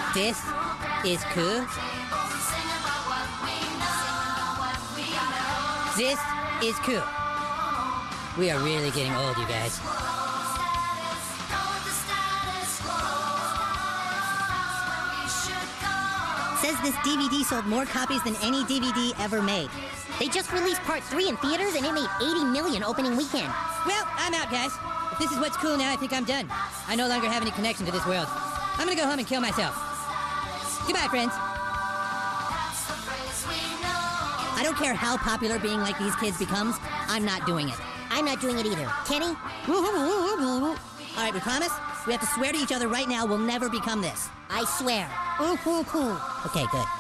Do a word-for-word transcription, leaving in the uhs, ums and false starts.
This is cool. This is cool. We are really getting old, you guys. Says this D V D sold more copies than any D V D ever made. They just released part three in theaters and it made eighty million opening weekend. Well, I'm out, guys. If this is what's cool now, I think I'm done. I no longer have any connection to this world. I'm gonna go home and kill myself. Goodbye, friends. I don't care how popular being like these kids becomes, I'm not doing it. I'm not doing it either. Kenny? All right, we promise? We have to swear to each other right now we'll never become this. I swear. Okay, good.